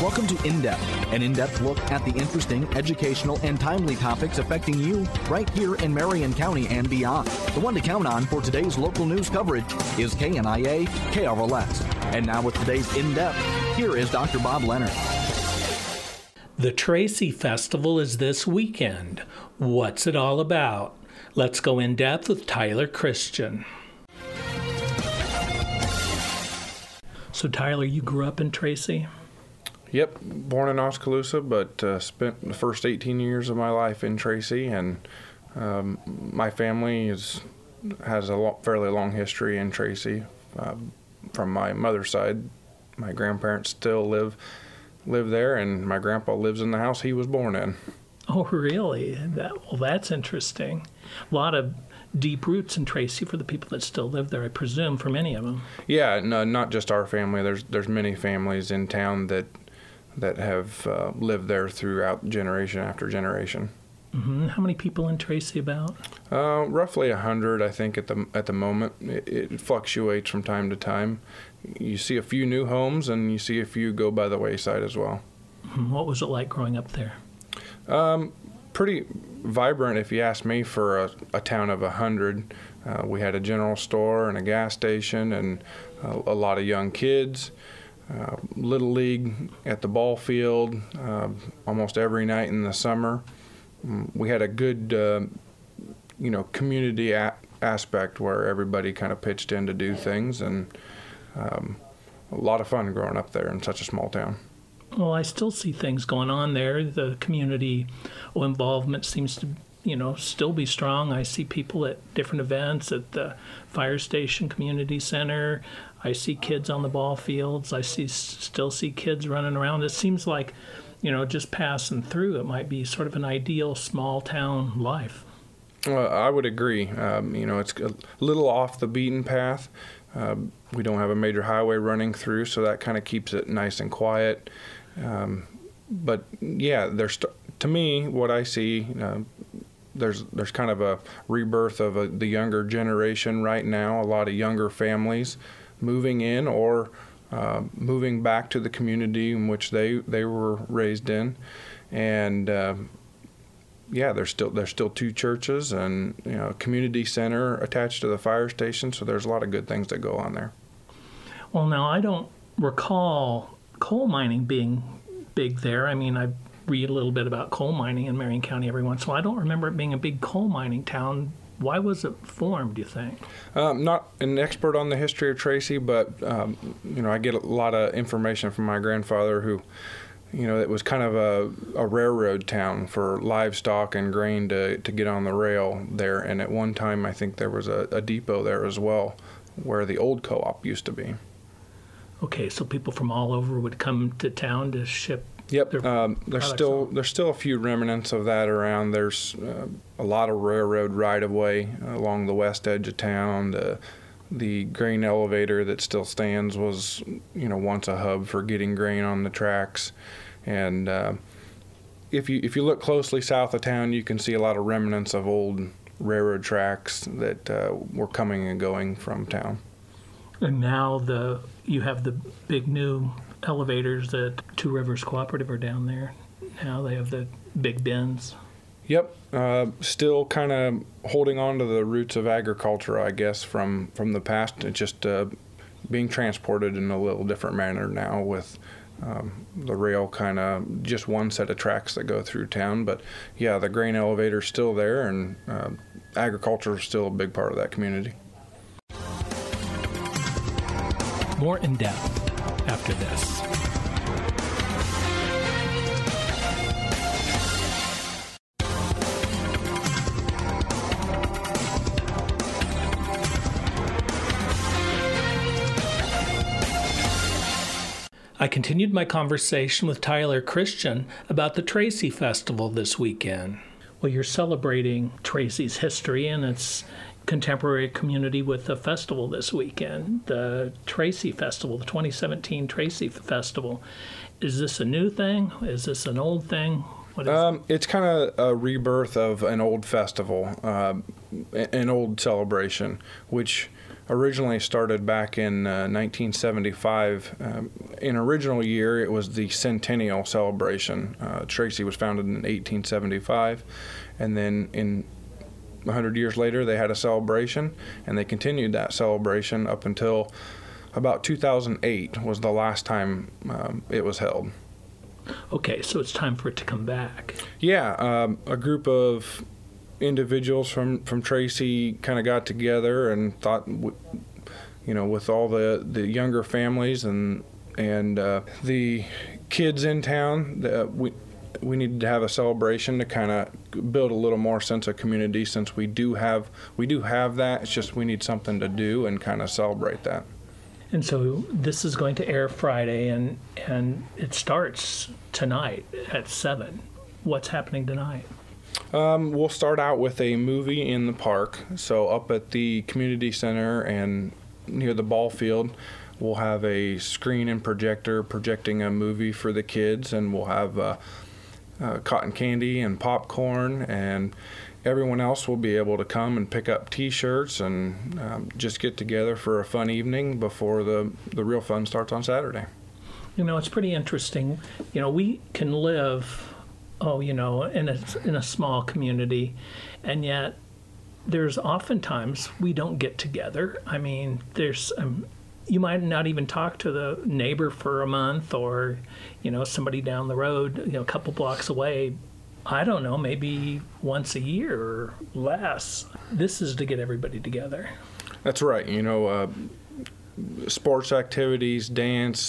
Welcome to In Depth, an in-depth look at the interesting, educational, and timely topics affecting you right here in Marion County and beyond. The one to count on for today's local news coverage is KNIA KRLS. And now with today's In Depth, here is Dr. Bob Leonard. The Tracy Festival is this weekend. What's it all about? Let's go in depth with Tyler Christian. So Tyler, you grew up in Tracy? Yep, born in Oskaloosa, but spent the first 18 years of my life in Tracy, and my family has a fairly long history in Tracy. From my mother's side, my grandparents still live there, and my grandpa lives in the house he was born in. Oh, really? That's interesting. A lot of deep roots in Tracy for the people that still live there, I presume, for many of them. Yeah, no, not just our family. There's many families in town that have lived there throughout generation after generation. Mm-hmm. How many people in Tracy about? Roughly 100, I think, at the moment. It fluctuates from time to time. You see a few new homes, and you see a few go by the wayside as well. Mm-hmm. What was it like growing up there? Pretty vibrant, if you ask me, for a town of 100. We had a general store and a gas station and a lot of young kids. Little league at the ball field almost every night in the summer. We had a good, community aspect where everybody kind of pitched in to do things, and a lot of fun growing up there in such a small town. Well, I still see things going on there. The community involvement seems to, still be strong. I see people at different events at the fire station, community center. I see kids on the ball fields. I still see kids running around. It seems like, just passing through, it might be sort of an ideal small town life. Well, I would agree. It's a little off the beaten path. We don't have a major highway running through, so that kind of keeps it nice and quiet. But yeah, to me, what I see, there's kind of a rebirth of the younger generation right now. A lot of younger families moving in or moving back to the community in which they were raised in, and there's still two churches and a community center attached to the fire station. So there's a lot of good things that go on there. Well, now I don't recall coal mining being big there. I mean, I read a little bit about coal mining in Marion County every once in a while. I don't remember it being a big coal mining town. Why was it formed, do you think? Not an expert on the history of Tracy, but I get a lot of information from my grandfather who, it was kind of a railroad town for livestock and grain to get on the rail there. And at one time, I think there was a depot there as well, where the old co-op used to be. Okay, so people from all over would come to town to ship. Yep, there's still a few remnants of that around. There's a lot of railroad right-of-way along the west edge of town. The grain elevator that still stands was, once a hub for getting grain on the tracks. And if you look closely south of town, you can see a lot of remnants of old railroad tracks that were coming and going from town. And now you have the big new elevators that Two Rivers Cooperative are down there. Now they have the big bins. Yep, still kind of holding on to the roots of agriculture, I guess, from the past. It's just being transported in a little different manner now with the rail kind of just one set of tracks that go through town. But yeah, the grain elevator's still there, and agriculture is still a big part of that community. More in depth after this. I continued my conversation with Tyler Christian about the Tracy Festival this weekend. Well, you're celebrating Tracy's history and its contemporary community with a festival this weekend, the Tracy Festival, the 2017 Tracy Festival. Is this a new thing? Is this an old thing? What is it's kind of a rebirth of an old festival, an old celebration, which originally started back in 1975 in original year, it was the centennial celebration. Tracy was founded in 1875, and then in 100 years later, they had a celebration, and they continued that celebration up until about 2008 was the last time it was held. Okay, so it's time for it to come back. Yeah, a group of individuals from Tracy kind of got together and thought, with all the younger families and the kids in town, we needed to have a celebration to kind of build a little more sense of community, since we do have that. It's just we need something to do and kind of celebrate that. And so this is going to air Friday, and it starts tonight at 7. What's happening tonight? We'll start out with a movie in the park. So up at the community center and near the ball field, we'll have a screen and projector projecting a movie for the kids, and we'll have cotton candy and popcorn, and everyone else will be able to come and pick up T-shirts and just get together for a fun evening before the real fun starts on Saturday. It's pretty interesting. We can live, in a small community, and yet there's oftentimes we don't get together. I mean, there's you might not even talk to the neighbor for a month, or somebody down the road, a couple blocks away. I don't know, maybe once a year or less. This is to get everybody together. That's right. Sports activities, dance,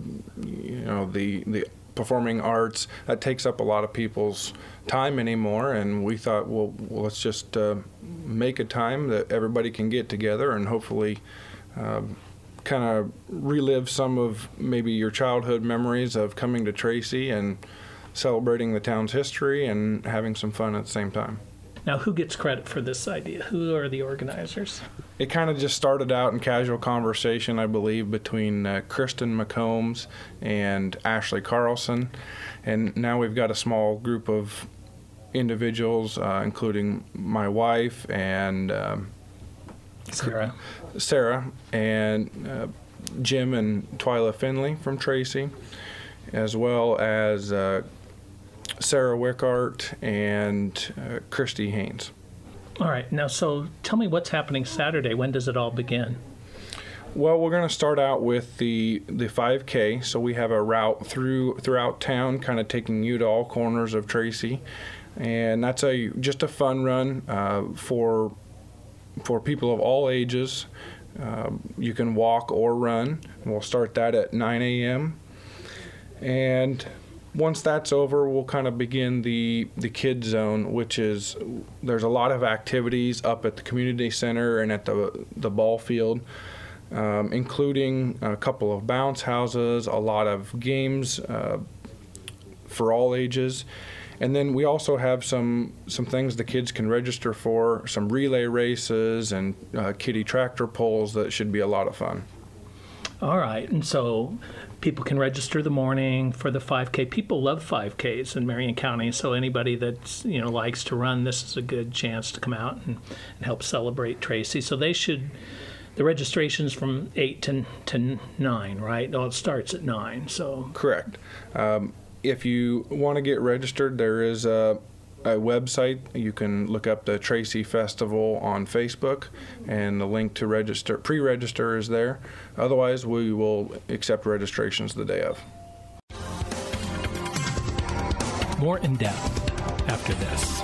the performing arts, that takes up a lot of people's time anymore. And we thought, well let's just make a time that everybody can get together and hopefully kind of relive some of maybe your childhood memories of coming to Tracy and celebrating the town's history and having some fun at the same time. Now, who gets credit for this idea? Who are the organizers? It kind of just started out in casual conversation, I believe, between Kristen McCombs and Ashley Carlson. And now we've got a small group of individuals, including my wife and Sarah and Jim and Twyla Finley from Tracy, as well as Sarah Wickart and Christy Haynes. All right. Now, so tell me what's happening Saturday. When does it all begin? Well, we're going to start out with the 5K. So we have a route throughout town, kind of taking you to all corners of Tracy, and that's just a fun run for people of all ages. You can walk or run. We'll start that at 9 a.m. And once that's over, we'll kind of begin the kids zone, which is there's a lot of activities up at the community center and at the ball field, including a couple of bounce houses, a lot of games for all ages. And then we also have some things the kids can register for, some relay races and kiddie tractor pulls that should be a lot of fun. All right. And so people can register the morning for the 5K. People love 5Ks in Marion County, so anybody that likes to run, this is a good chance to come out and help celebrate Tracy. So the registration's from 8 to 9, right? Oh, it starts at 9. So correct. If you want to get registered, there is a website. You can look up the Tracy Festival on Facebook, and the link to pre-register is there. Otherwise, we will accept registrations the day of. More in depth after this.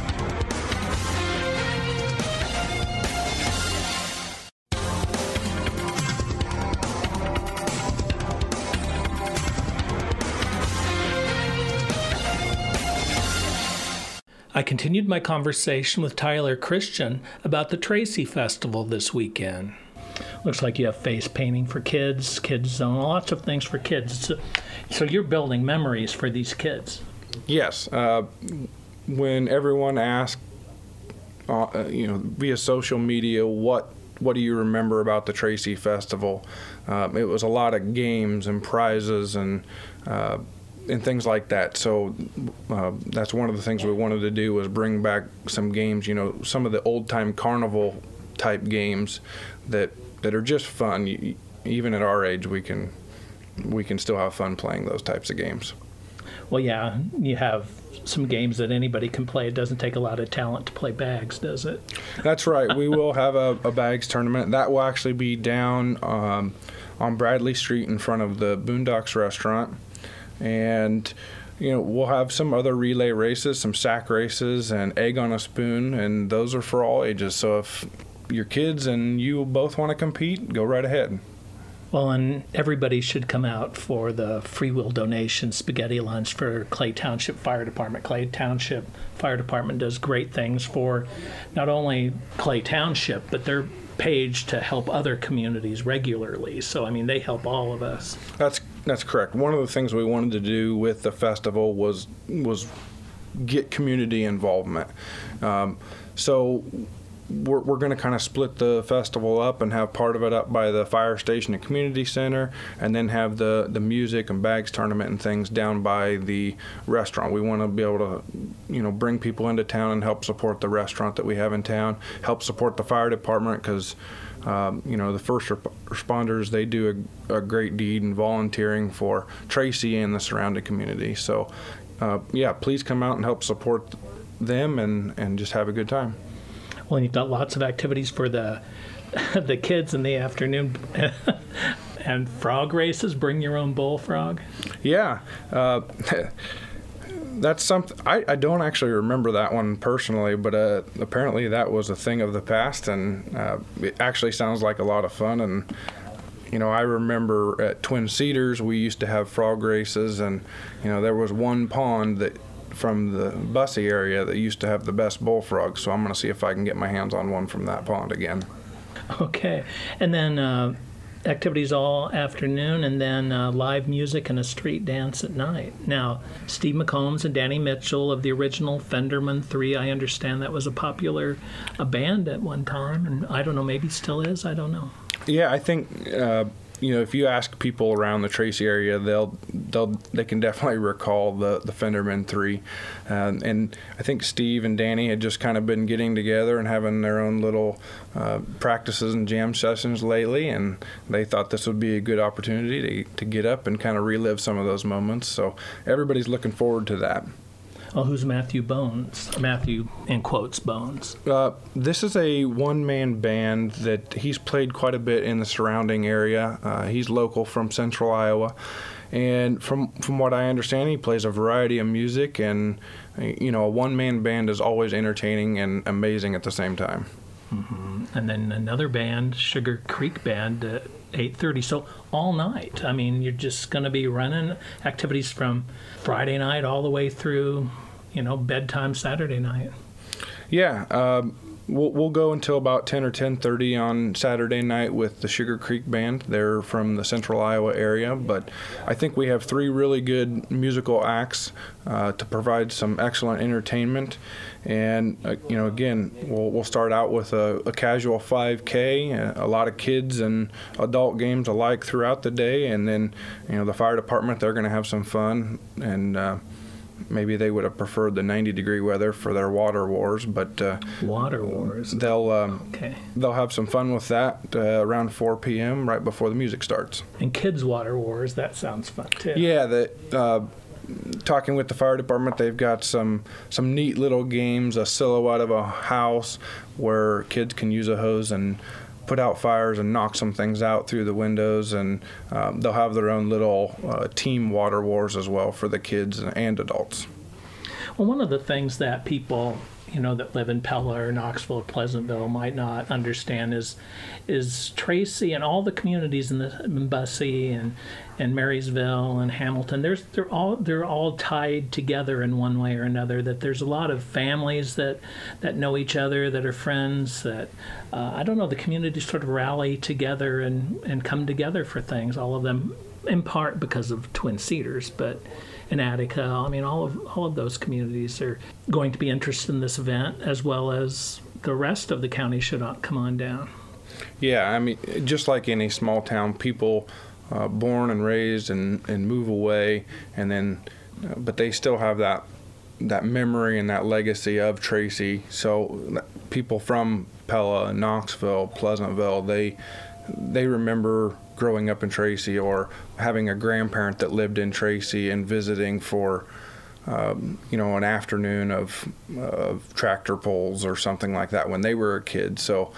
I continued my conversation with Tyler Christian about the Tracy Festival this weekend. Looks like you have face painting for kids zone, lots of things for kids. So you're building memories for these kids. Yes. When everyone asked, via social media, what do you remember about the Tracy Festival? It was a lot of games and prizes and things like that. So that's one of the things we wanted to do, was bring back some games, some of the old-time carnival type games that are just fun. Even at our age, we can we can still have fun playing those types of games. Well, yeah, you have some games that anybody can play. It doesn't take a lot of talent to play bags, does it? That's right. We will have a bags tournament. That will actually be down on Bradley Street in front of the Boondocks restaurant. And, we'll have some other relay races, some sack races, and egg on a spoon, and those are for all ages. So if your kids and you both want to compete, go right ahead. Well, and everybody should come out for the free will donation spaghetti lunch for Clay Township Fire Department. Clay Township Fire Department does great things for not only Clay Township, but they're page to help other communities regularly. So, they help all of us. That's correct. One of the things we wanted to do with the festival was get community involvement. So we're going to kind of split the festival up and have part of it up by the fire station and community center, and then have the music and bags tournament and things down by the restaurant. We want to be able to, bring people into town and help support the restaurant that we have in town, help support the fire department, because the first responders, they do a great deed in volunteering for Tracy and the surrounding community. So, please come out and help support them and just have a good time. Well, you've got lots of activities for the kids in the afternoon. And frog races, bring your own bullfrog. Yeah. That's something, I don't actually remember that one personally, but apparently that was a thing of the past, and it actually sounds like a lot of fun. And I remember at Twin Cedars we used to have frog races, and there was one pond that from the Busse area that used to have the best bullfrogs, so I'm going to see if I can get my hands on one from that pond again. Okay. And then activities all afternoon, and then live music and a street dance at night. Now, Steve McCombs and Danny Mitchell of the original Fenderman 3, I understand that was a popular band at one time, and I don't know, maybe still is, I don't know. Yeah, I think if you ask people around the Tracy area, they can definitely recall the Fenderman 3, and I think Steve and Danny had just kind of been getting together and having their own little practices and jam sessions lately, and they thought this would be a good opportunity to get up and kind of relive some of those moments. So everybody's looking forward to that. Oh, who's Matthew Bones? Matthew, in quotes, Bones. This is a one-man band that he's played quite a bit in the surrounding area. He's local from Central Iowa. And from what I understand, he plays a variety of music. And, a one-man band is always entertaining and amazing at the same time. Mm-hmm. And then another band, Sugar Creek Band, 8:30. So all night. You're just going to be running activities from Friday night all the way through, bedtime Saturday night. Yeah. We'll go until about 10 or 10:30 on Saturday night with the Sugar Creek Band. They're from the Central Iowa area, but I think we have 3 really good musical acts to provide some excellent entertainment. And again, we'll start out with a casual 5K, a lot of kids and adult games alike throughout the day, and then the fire department, they're going to have some fun, and maybe they would have preferred the 90-degree weather for their water wars, but water wars. They'll have some fun with that around 4 p.m. right before the music starts. And kids' water wars, that sounds fun too. Yeah, talking with the fire department, they've got some neat little games, a silhouette of a house where kids can use a hose and put out fires and knock some things out through the windows, and they'll have their own little team water wars as well for the kids and adults. Well, one of the things that people that live in Pella or Knoxville or Pleasantville might not understand is Tracy and all the communities in Busse and Marysville and Hamilton. They're all tied together in one way or another. That there's a lot of families that know each other, that are friends. That the communities sort of rally together and come together for things. All of them, in part because of Twin Cedars, but in Attica, all of those communities are going to be interested in this event, as well as the rest of the county should come on down. Yeah, just like any small town, people born and raised and move away, and then, but they still have that memory and that legacy of Tracy. So people from Pella, Knoxville, Pleasantville, they remember growing up in Tracy, or having a grandparent that lived in Tracy and visiting for an afternoon of tractor pulls or something like that when they were a kid. So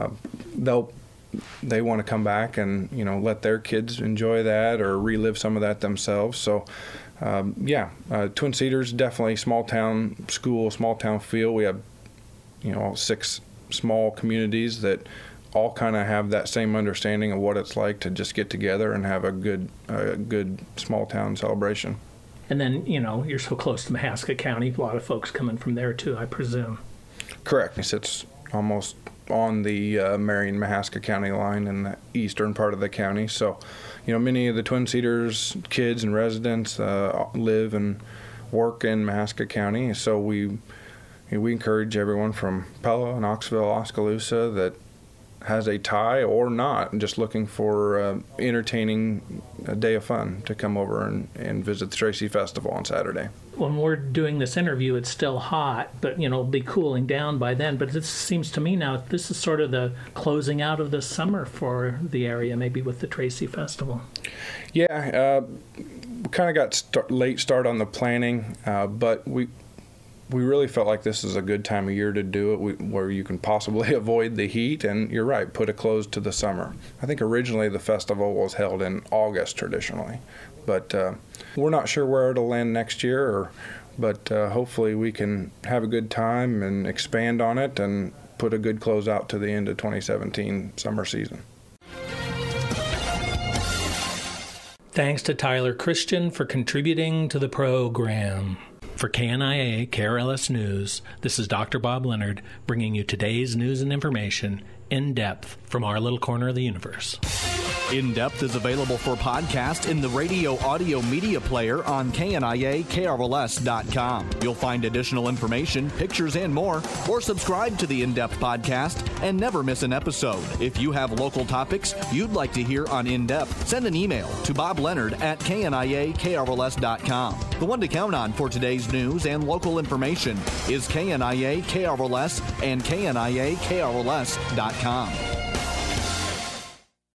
they want to come back and let their kids enjoy that or relive some of that themselves. So Twin Cedars, definitely small town school, small town feel. We have 6 small communities that all kind of have that same understanding of what it's like to just get together and have a good small town celebration. And then, you're so close to Mahaska County, a lot of folks coming from there too, I presume. Correct. It's almost on the Marion-Mahaska County line in the eastern part of the county. So, many of the Twin Cedars kids and residents live and work in Mahaska County. So we encourage everyone from Pella, Knoxville, Oskaloosa that has a tie or not, and just looking for entertaining a day of fun to come over and visit the Tracy Festival on Saturday. When we're doing this interview, it's still hot, but it'll be cooling down by then. But it seems to me now this is sort of the closing out of the summer for the area, maybe with the Tracy Festival. Yeah, we kind of got late start on the planning, but we really felt like this is a good time of year to do it, where you can possibly avoid the heat, and you're right, put a close to the summer. I think originally the festival was held in August traditionally, but we're not sure where it'll land next year, but hopefully we can have a good time and expand on it and put a good close out to the end of 2017 summer season. Thanks to Tyler Christian for contributing to the program. For KNIA KRLS News, this is Dr. Bob Leonard bringing you today's news and information in depth from our little corner of the universe. In Depth is available for podcast in the radio audio media player on KNIA-KRLS.com. You'll find additional information, pictures, and more, or subscribe to the In Depth podcast and never miss an episode. If you have local topics you'd like to hear on In Depth, send an email to bobleonard@KNIA-KRLS.com. The one to count on for today's news and local information is KNIA-KRLS and KNIA-KRLS.com.